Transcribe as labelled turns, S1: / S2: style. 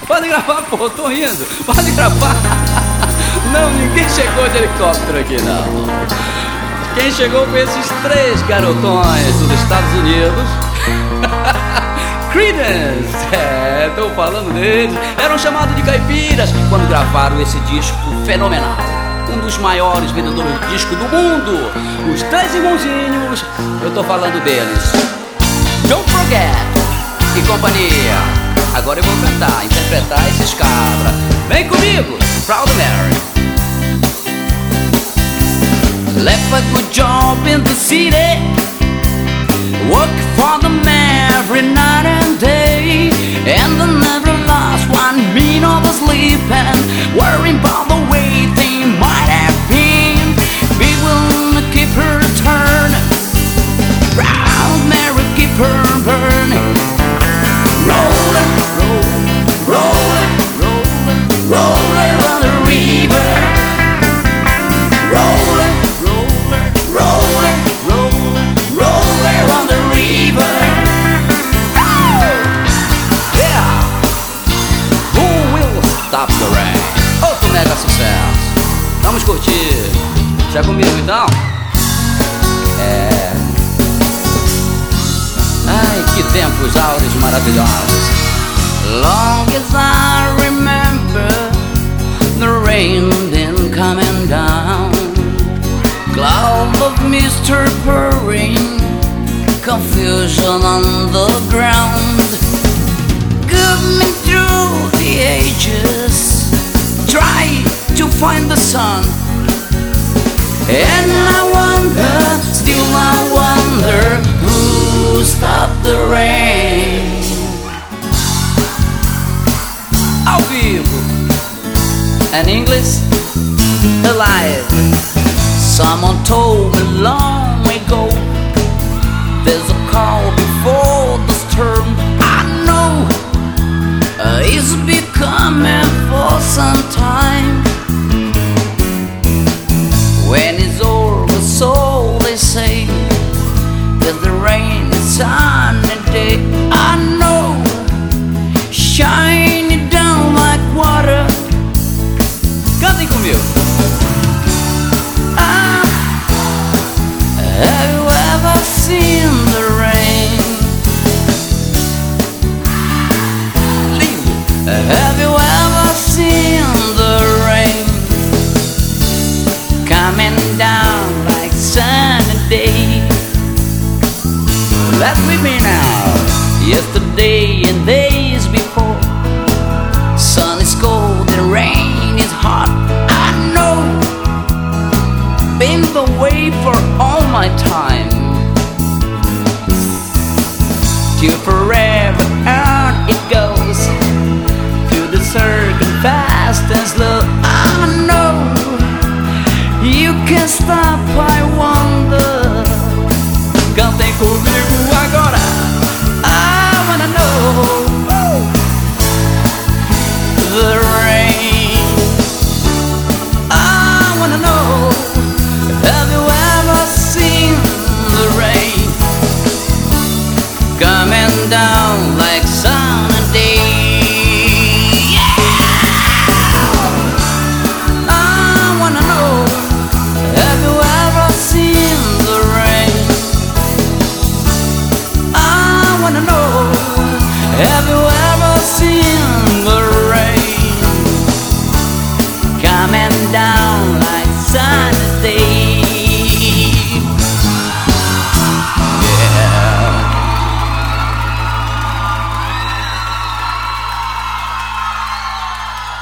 S1: Pode gravar, pô, tô rindo. Pode gravar. Não, ninguém chegou de helicóptero aqui, não. Quem chegou com esses três garotões dos Estados Unidos? Creedence, tô falando deles. Eram chamados de caipiras quando gravaram esse disco fenomenal. Um dos maiores vendedores de disco do mundo. Os três irmãozinhos, eu tô falando deles. Don't Forget e companhia. Agora eu vou cantar, interpretar esses cabras. Vem comigo, Proud Mary. Left a good job in the city, work for them every night and day, and I never lost 1 minute of sleep and worrying about the way they might have been. Be willing to keep her turning, Proud Mary keep her burning. Rolling, rolling, rolling, rolling, rolling on the river. Rolling, rolling, rolling, rolling, rolling on the river. Yeah! Who will stop the rain? Outro mega sucesso. Vamos curtir. Já comigo então? Ai, que tempos áureos maravilhosos. Long as I remember, the rain been coming down, cloud of mist pouring, confusion on the ground. Guide me through the ages, try to find the sun, and I wonder, still I wonder, who stopped the rain? Ao vivo, in English, alive. Someone told me long ago, there's a call before the storm. I know it's been coming for some time. When it's over, so they say, there's the rain, it's on the day. I know, shining down like water. Cantem comigo. Have you ever seen the rain? Have you ever seen the rain coming down like sunny day? Let with me now. Yesterday and days before, sun is cold and rain is hot. I know, been the way for all my time, till forever on it goes, through the circle fast and slow. I know, you can't stop, I wonder. Cantem comigo agora. I wanna know the rain. I wanna know, have you ever seen the rain coming down like sun?